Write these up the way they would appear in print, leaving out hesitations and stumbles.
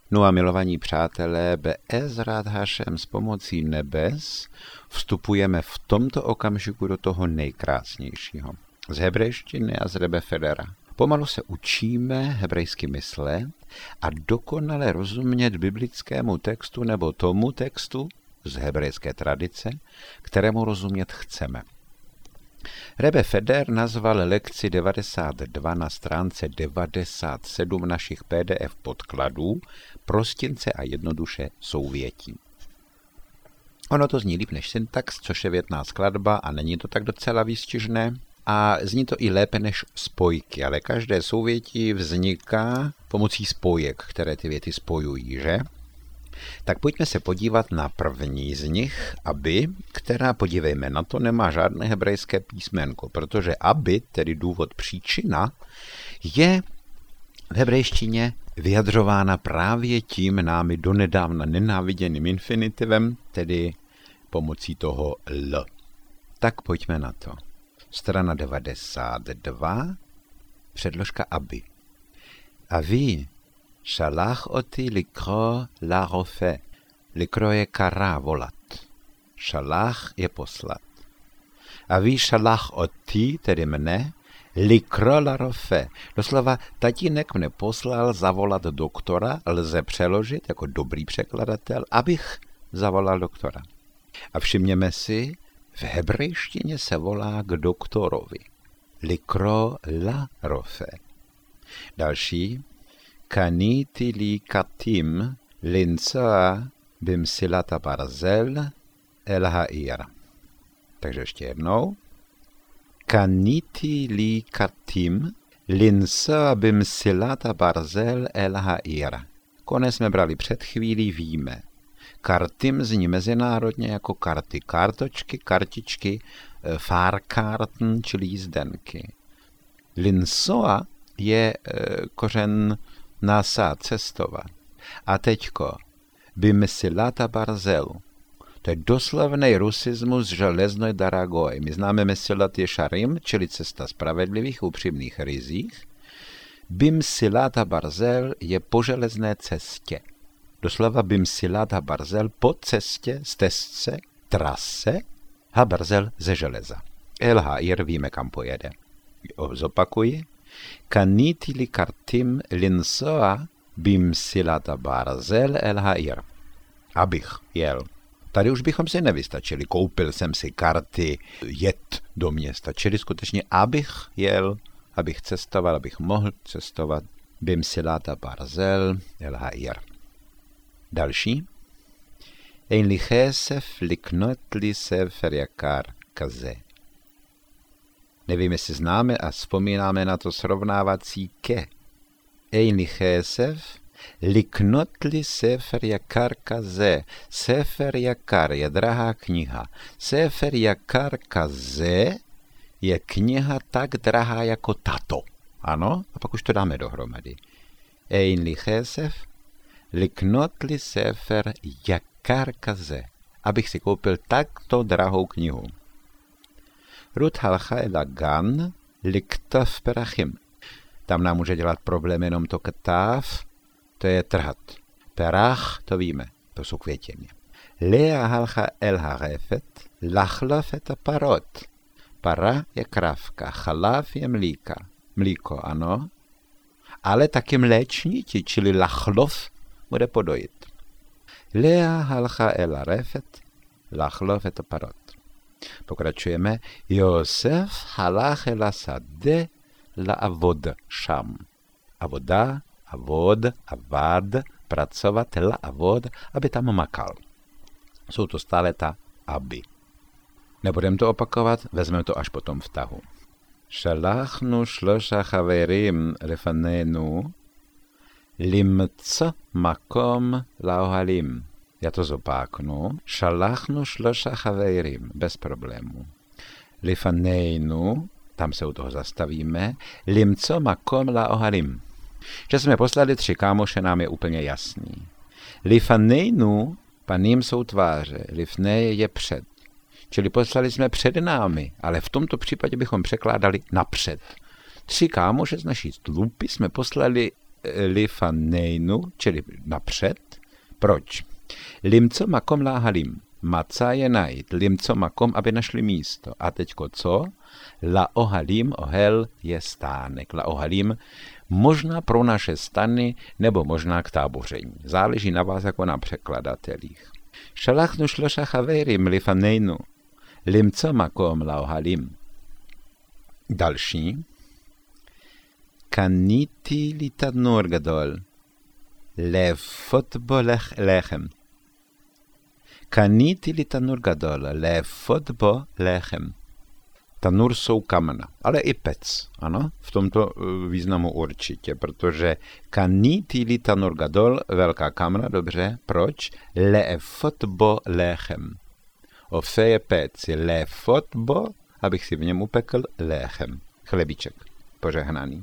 No a milovaní přátelé, Be'ezrat Hašem s pomocí nebes vstupujeme v tomto okamžiku do toho nejkrásnějšího. Z hebrejštiny a z Rebbe Federa. Pomalu se učíme hebrejsky myslet a dokonale rozumět biblickému textu nebo tomu textu z hebrejské tradice, kterému rozumět chceme. Rebbe Feder nazval lekci 92 na stránce 97 našich PDF podkladů prostince a jednoduše souvětí. Ono to zní líp než syntax, což je větná skladba a není to tak docela výstižné. A zní to i lépe než spojky, ale každé souvětí vzniká pomocí spojek, které ty věty spojují, že? Tak pojďme se podívat na první z nich, aby, která, podívejme na to, nemá žádné hebrejské písmenko, protože aby, tedy důvod příčina, je v hebrejštině vyjadřována právě tím námi donedávna nenáviděným infinitivem, tedy pomocí toho l. Tak pojďme na to. Strana 92, předložka aby. Avi, šalach oti likro la rofe. Likro je kara, volat. Šalach je poslat. Avi šalach oti, tedy mne, likro la rofe. Doslova, tatínek mne poslal zavolat doktora, lze přeložit jako dobrý překladatel, abych zavolal doktora. A všimněme si, v hebrejštině se volá k doktorovi. Likro la rofe. Další. Kaniti li katim linca bimsilata barzel el ha'ir. Takže ještě jednou. Kaniti li katim linca bimsilata barzel el ha'ir. Konec jsme brali před chvílí, víme. Kartim zní mezinárodně jako karty, kartočky, kartičky, Fahrkarten, čili jízdenky. Linsoa je kořen nasa, cestovat. A teďko, bimsilata barzel. To je doslovný rusismus železnoj daragoj. My známe mesilat yesharim, čili cesta spravedlivých, upřímných rizích. Bimsilata barzel je po železné cestě. Doslova bimsilat ha-barzel po cestě, stezce, trase, ha-barzel ze železa. El ha'ir víme, kam pojede. Zopakuji. Kaniti li kartim linsoa bimsilat ha-barzel el ha'ir. Abych jel. Tady už bychom si nevystačili. Koupil jsem si karty jet do města. Čili skutečně abych jel, abych cestoval, abych mohl cestovat. Bimsilat ha-barzel el ha'ir. Další. Ein li chesef liknot li sefer yakar kaze. Nevím, jestli známe a vzpomínáme na to srovnávací ke. Ein li chesef liknot li sefer yakar kaze. Sefer yakar je drahá kniha. Sefer yakar kaze je kniha tak drahá jako tato. Ano? A pak už to dáme dohromady. Ein li chesef liknot li sefer yakar kaze, abych si koupil takto drahou knihu. Rut halcha el gan liktav perachim. Tam nám může dělat problém jenom to ktav, to je trhat. Perach, to víme, to jsou květiny. Lea halcha el harefet lachlav et parot. Para je krávka, chalav je mlíko, ano. Ale taky mléčníti, čili lachlov, bude podojit. Lea halcha el harefet lachlav et parot. Pokračujeme. Josef halach el asadeh la'avod sham. Avoda, avod, avad, pracovat, la'avod, aby tam makal. Jsou to stále ta aby. Nebudeme to opakovat, vezmeme to až potom v tahu. Shalachnu shlosha chaverim lefanenu limco makom laohalim. Já to zopáknu. Shalachnu shlosha chaverim. Bez problému. Lefanenu, tam se u toho zastavíme. Limco makom laohalim. Že jsme poslali 3 kámoše, nám je úplně jasný. Lefanenu, paním jsou tváře. Lifnej je před. Čili poslali jsme před námi, ale v tomto případě bychom překládali napřed. 3 kámoše z naší tlupy jsme poslali lifaneinu, čili napřed. Proč? Limco makom láhalim. Maca je najít. Limco makom, aby našli místo. A teďko co? La ohalim, ohel je stánek. La ohalim možná pro naše stany, nebo možná k táboření. Záleží na vás jako na překladatelích. Šalachnu šloša chaverim lifaneinu. Limco makom la ohalim. Další. Kaniti li tanur gadol. Lefot bo lechem. Kaniti li tanur gadol. Lefot bo lechem. Tanur jsou kamna, ale i pec, ano, v tomto významu určitě, protože kaniti li tanur gadol, velká kamna, dobře, proč? Lefot bo lechem. Ofe je pec, lefot bo, abych si v něm upekl lechem, chlebíček, požehnaný.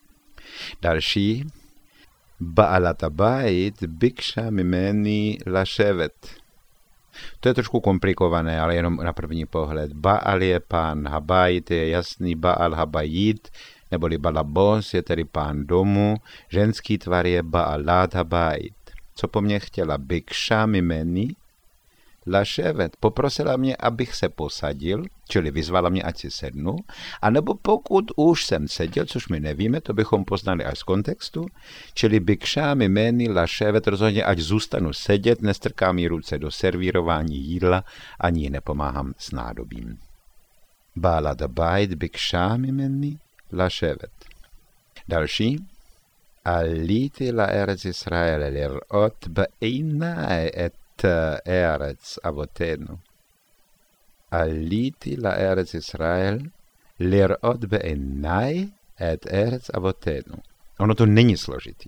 Další. Ba'alat habayit biksha mimeni lashevet. To je trošku komplikované, ale jenom na první pohled. Baal je pán, habayit je jasný, Baal habayit, neboli balabos je tedy pán domu, ženský tvar je ba'alat habayit. Co po mně chtěla? Biksha mimeni lashevet. Poprosila mě, abych se posadil, čili vyzvala mě, ať si sednu, anebo pokud už jsem seděl, což my nevíme, to bychom poznali až z kontextu, čili biksha mimeni lashevet, rozhodně ať zůstanu sedět, nestrkám jí ruce do servírování jídla, ani nepomáhám s nádobím. Ba'alat habayit biksha mimeni lashevet. Další. Aliti la eretz Israel lirot be'einai et Eretz avotenu. Aliti la Eretz Israel lirot be'einai et Eretz avotenu. Ono to není složitý.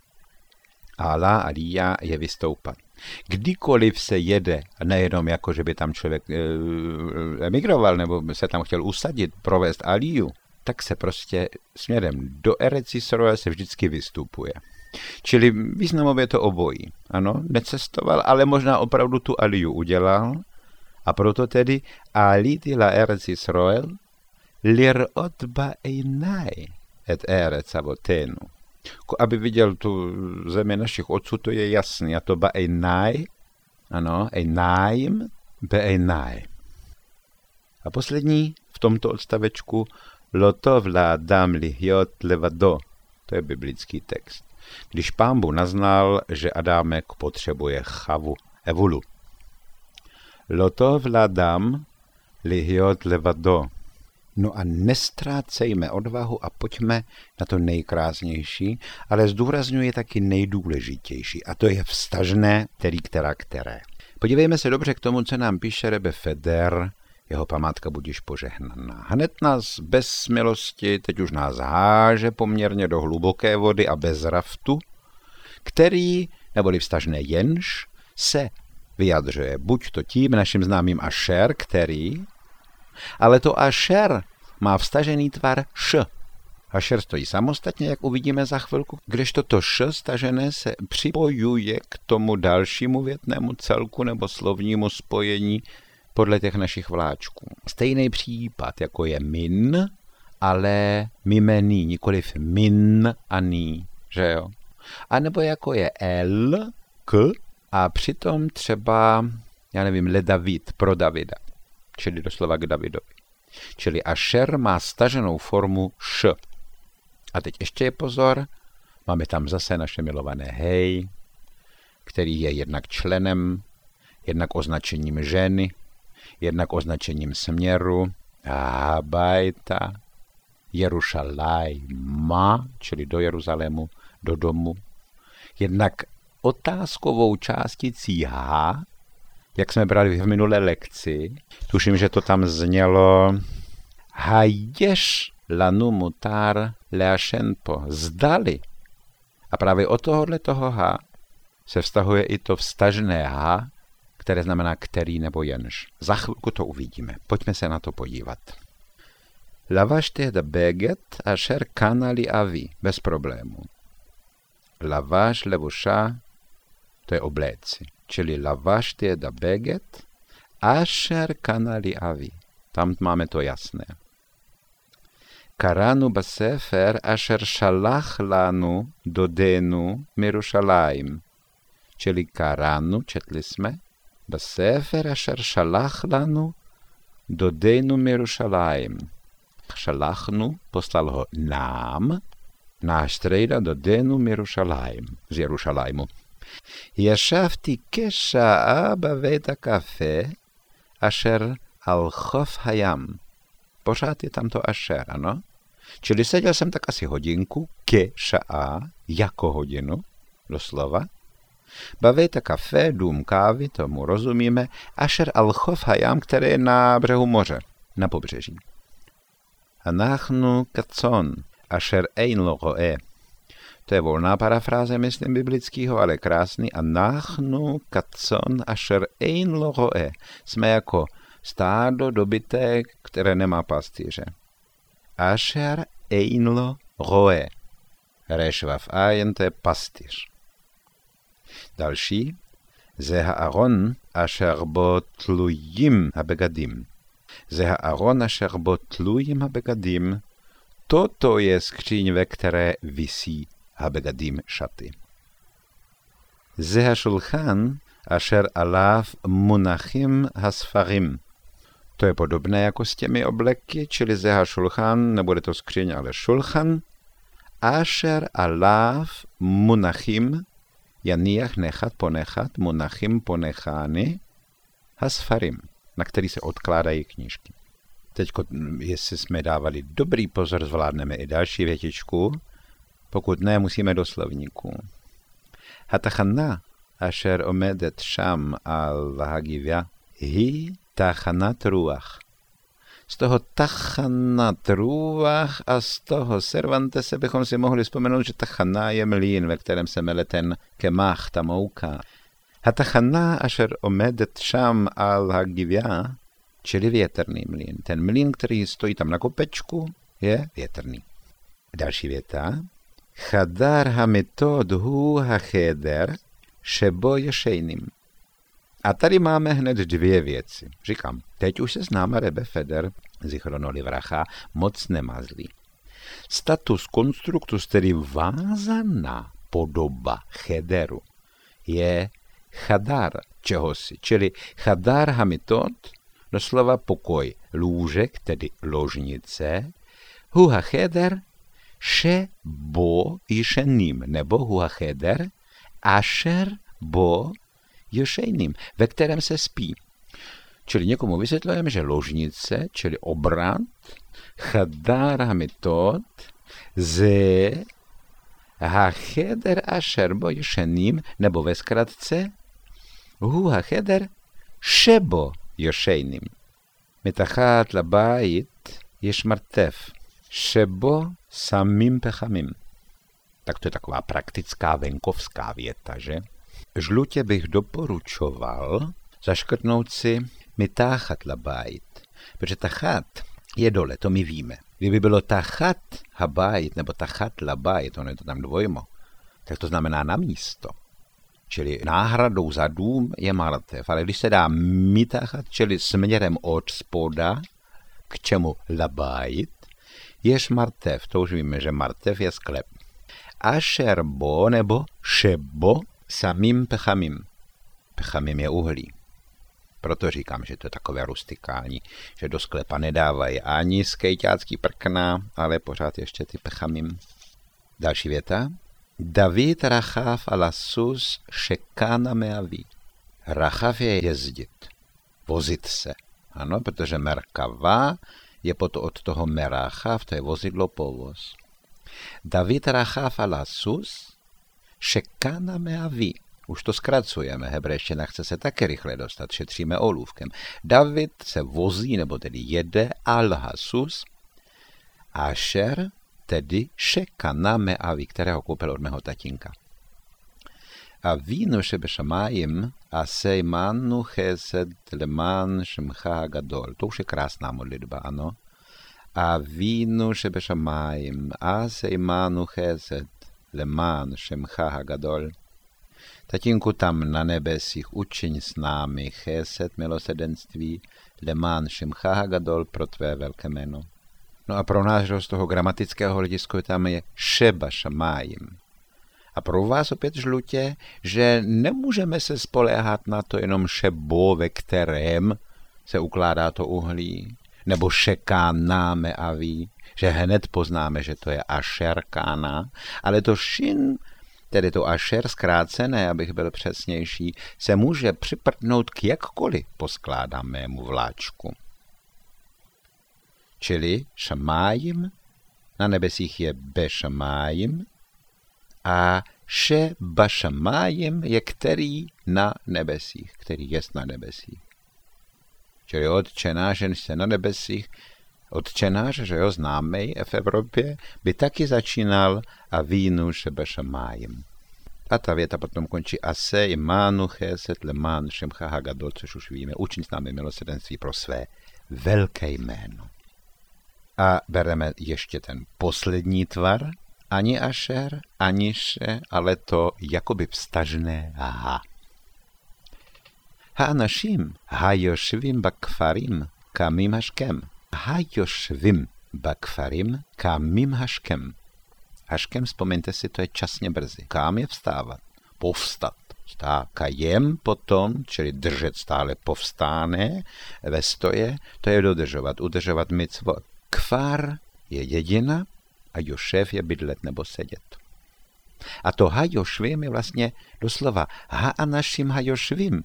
Ala, alija je vystoupat. Kdykoliv se jede, nejenom jako, že by tam člověk emigroval, nebo se tam chtěl usadit, provést aliju, tak se prostě směrem do Eretz Israel se vždycky vystupuje. Čili významově to obojí. Ano, necestoval, ale možná opravdu tu aliju udělal. A proto tedy aliti la Eretz Israel lirot be'einai et Eretz avotenu. Aby viděl tu zemi našich otců, to je jasný. A to be'einai, ano, einaim, be'einai. A poslední v tomto odstavečku lotov la'adam lihyot levado. To je biblický text. Když Pán Bůh naznal, že Adámek potřebuje chavu, evulu. Lotov la'adam lihyot levado. No a nestrácejme odvahu a pojďme na to nejkrásnější, ale zdůrazňuje taky nejdůležitější. A to je vztažné, které. Podívejme se dobře k tomu, co nám píše Rebbe Feder, jeho památka budiž požehnaná. Hned nás bez milosti, teď už nás háže poměrně do hluboké vody a bez raftu, který, neboli vztažné jenž, se vyjadřuje buď to tím naším známým ašer, který, ale to ašer má vztažený tvar š. Ašer stojí samostatně, jak uvidíme za chvilku, kdežto to š stažené se připojuje k tomu dalšímu větnému celku nebo slovnímu spojení podle těch našich vláčků. Stejný případ, jako je min, ale mimení, nikoliv min a ní, že jo? A nebo jako je el, k, a přitom třeba, já nevím, le David, pro Davida, čili doslova k Davidovi. Čili ašer má staženou formu š. A teď ještě je pozor, máme tam zase naše milované hej, který je jednak členem, jednak označením ženy, jednak označením směru, Habajta, Jerušalajma, čili do Jeruzalému, do domu, jednak otázkovou částicí H, jak jsme brali v minulé lekci, tuším, že to tam znělo Haješ lanu mutar leašenpo, zdali. A právě od toho H se vztahuje i to vztažné H, které znamená který nebo jenž. Za chvilku to uvidíme. Pojďme se na to podívat. Lavašti da beget asher kanali avi. Bez problému. Lavaš levuša, to je obléci. Čili lavašti da beget asher kanali avi. Tam máme to jasné. קראנו בספר אשר שלח לנו דודנו מירושלים. Čili karánu, četli jsme, בספר אשר שלח לנו דודנו מירושלים. Šalachnu, poslal ho nám, náš strejda דודנו מירושלים, z Jerušalému. ישבתי כשעה בבית הקפה אשר על חוף הים. Pořád je tam to ašer, ano? Čili seděl jsem tak asi hodinku, ša'a, jako hodinu, doslova. Bavejte kafe, dům kávy, tomu rozumíme, ašer al chov hayam, který je na břehu moře, na pobřeží. Anachnu kacon, ašer ein lo roe. To je volná parafráze, myslím, biblického, ale krásný. Anachnu kacon, ašer ein lo roe. Jsme jako stádo dobytek, které nemá pastýře. Ašer ein lo roe. Rešvav ajen, to je pastýř. Další. Ze ha'aron ašer bo tlujim habegadim. Ze ha'aron ašer bo tlujim habegadim. Toto je skříň, ve které visí habegadim šaty. Ze ha'šulchan ašer alav munachim hasfarim. To je podobné jako s těmi obleky, čili ze ha'šulchan, nebude to skříň, ale šulchan. Ašer alav munachim, janiach nechat ponechat, munachim ponechány, hasfarim, na který se odkládají knížky. Teď, jestli jsme dávali dobrý pozor, zvládneme i další větičku, pokud ne, musíme do slovníku. Hatachana, ašer omedet sham al hagivya, hi tachanat ruach. Z toho tachanat ruach a z toho Cervantese bychom si mohli vzpomenout, že tachana je mlýn, ve kterém se mele ten kemach, ta mouka. Hatachana ašer omedet sham al hagivya, čili větrný mlýn. Ten mlýn, který stojí tam na kopečku, je větrný. Další věta. Chadar hamitod hu hacheder šebo ješejnim. A tady máme hned dvě věci. Říkám, teď už se s náma Rebbe Feder, zichrono livracha, moc nemazlí. Status konstruktus, tedy vázaná podoba chederu, je chadar čehosi, čili chadar hamitod, doslova pokoj lůžek, tedy ložnice, hu hacheder šebo ješenim, nebo hu hacheder ašer bo ješejným, ve kterém se spí. Čili někomu vysvětlujeme, že ložnice, čili obrat, chadar hamitod, ze hacheder ašer bo ješením, nebo ve zkratce, hu hacheder šebo ješejním. Mitachat labajit ješ martev, šebo samim pechamim. Tak to je taková praktická venkovská věta, že? Žlutě bych doporučoval zaškrtnout si mitachat labajit, protože tachat je dole, to my víme. Kdyby bylo tachat habajit nebo tachat labajit, ono je to tam dvojmo, tak to znamená na místo. Čili náhradou za dům je martev, ale když se dá mitachat, čili směrem od spoda, k čemu labajit, jež martev, to už víme, že martev je sklep. Ašer bo nebo šebo samim pechamim. Pechamim je uhlí. Proto říkám, že to je takové rustikální, že do sklepa nedávají ani skejťácký prkna, ale pořád ještě ty pechamim. Další věta. David rachav ala sus šekana meaví. Rachav je jezdit, vozit se. Ano, protože merkava je od toho merachav, to je vozidlo, povoz. David rachav ala sus šekana meaví. Už to zkracujeme, hebrejština chce se také rychle dostat, šetříme olůvkem. David se vozí, nebo tedy jede, al-hasus, ašer, tedy šekana meaví, kterého koupil od mého tatínka. A vínu šebešamájim a sejmanu chesed leman šemcha gadol. To už je krásná modlitba, ano. A vínu šebešamájim a sejmanu chesed leman šemcha gadol. Tatínku tam na nebesích, učiň s námi chesed milosedenství, leman šemcha gadol, pro tvé velké jméno. No a pro nás z toho gramatického hlediska tam je šeba šamájim. A pro vás opět žlutě, že nemůžeme se spoléhat na to jenom šebo, ve kterém se ukládá to uhlí, nebo šekánáme a ví, že hned poznáme, že to je ašerkána, ale to šin, tedy to ašer zkrácené, abych byl přesnější, se může připrdnout k jakkoliv poskládanému vláčku. Čili šamájim, na nebesích je bešamájim a šebašamájim je který na nebesích, který jest na nebesích. Čili Otče náš, že jste na nebesích, Otče náš, že jo, známej v Evropě, by taky začínal a vínu šebašamájim. A ta věta potom končí ase imánu cheset lemán šemcha hagadol, což už víme, učin s námi milosrdenství pro své velké jméno. A bereme ještě ten poslední tvar, ani ašer, ani še, ale to jakoby vztažné ha. האנשים היושבים בכפרים קמים השכם. היושבים בכפרים קמים השכם. Haškem, vzpomeňte si, to je časně brzy. Kám je vstávat, povstat. Kajem potom, čili držet stále povstáne ve stoje, to je dodržovat, udržovat micvot. Kfar je jedina a jošev je bydlet nebo sedět. A to hajošvim je vlastně doslova ha-anašim hajošvim.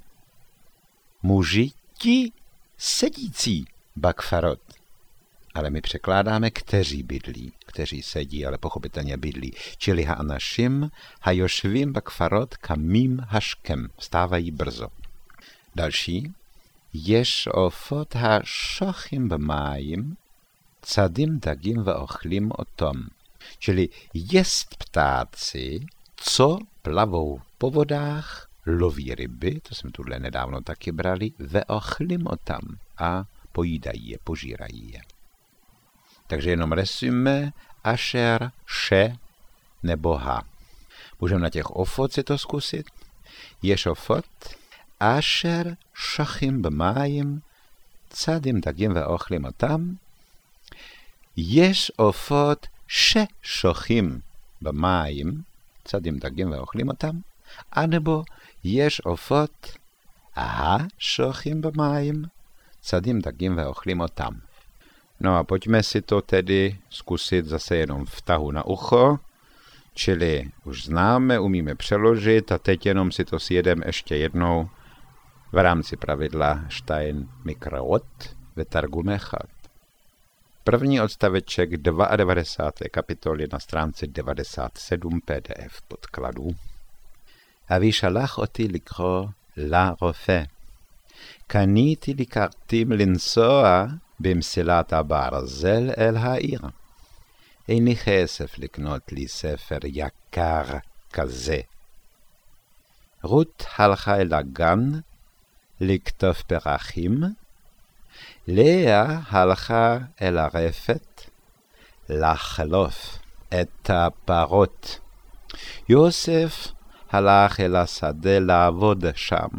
Muži ti sedící bakfarot. Ale my překládáme, kteří bydlí, kteří sedí, ale pochopitelně bydlí. Čili ha-anašim hajošvim bakfarot kamim haškem. Vstávají brzo. Další. Jež ofot ha-šochim b'májim cadim dagim veochlim o tom. Čili jest ptáci, co plavou po vodách, loví ryby, to jsme tuhle nedávno taky brali, veochlim o tam a pojídají je, požírají je. Takže jenom resumé, ašer, še nebo ha. Můžeme na těch ofot si to zkusit. Jež ofot, ašer, šachim b'májim, cadim dagim veochlim o tam. Jež ofot, še šochim b'májim, cadim dagim veochlim o tam. A nebo jež ofot, ha šochim b'májim, cadim dagim veochlim o tam. No a pojďme si to tedy zkusit zase jenom v tahu na ucho, čili už známe, umíme přeložit a teď jenom si to sjedeme ještě jednou v rámci pravidla Stein Mikraot ve Targume Chad. První odstaveček 92. kapitoly na stránce 97 PDF podkladů. אבי שלח אותי לקרוא לרופא. קניתי לי כרטיס לנסוע במסילת הברזל אל העיר. איני כסף לקנות לי ספר יקר כזה. רות הלכה אל הגן לכתוב פרחים. לאה הלכה אל הרפת לחלוף את הפרות. יוסף הלך אל השדה לעבוד שם.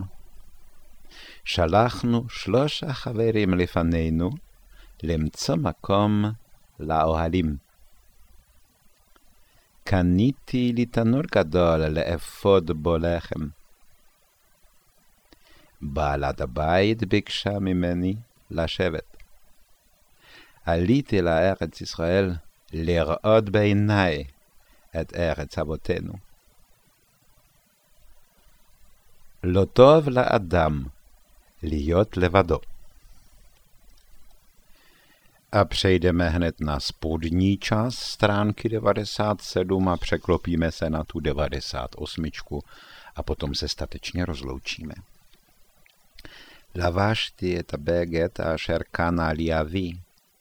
שלחנו 3 חברים לפנינו למצוא מקום לאוהלים. קניתי לי תנור גדול לאפוד בו לחם. בעלת הבית ביקשה ממני לשבת. עליתי לארץ ישראל לראות בעיניי את ארץ אבותינו. לא טוב לאדם להיות לבדו. A přejdeme hned na spodní část stránky 97 a překlopíme se na tu 98 a potom se statečně rozloučíme. לבשתי את הבגד אשר קנה לי אבי.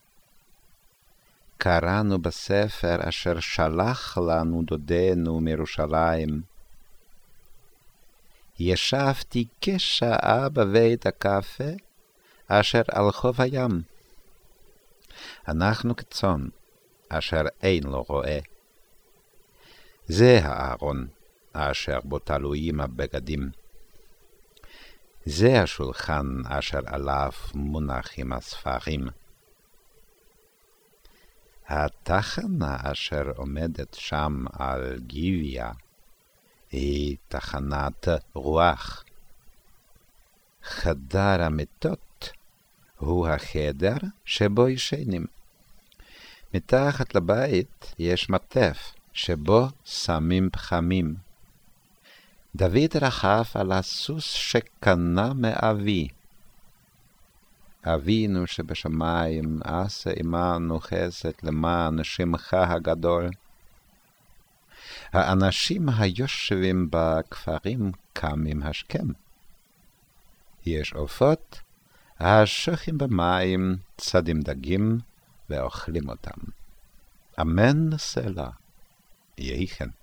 קראנו בספר אשר שלח לנו דודנו מירושלים. ישבתי כשעה בבית הקפה אשר על חוף הים. אנחנו כצאן אשר אין לו רועה. זה הארון אשר בו תלויים הבגדים. זה השולחן אשר עליו מונחים הספרים. התחנה אשר עומדת שם על גיביה היא תחנת רוח. חדר המיטות הוא החדר שבו ישנים. מתחת לבית יש מטף שבו שמים פחמים. דוד רכב על הסוס שקנה מאבי. אבינו שבשמיים, עשה עמנו חסד למען שמך הגדול. האנשים היושבים בכפרים קמים השכם. יש עופות השוחים במים, צדים דגים ואוכלים אותם. אמן סלע. יהי כן.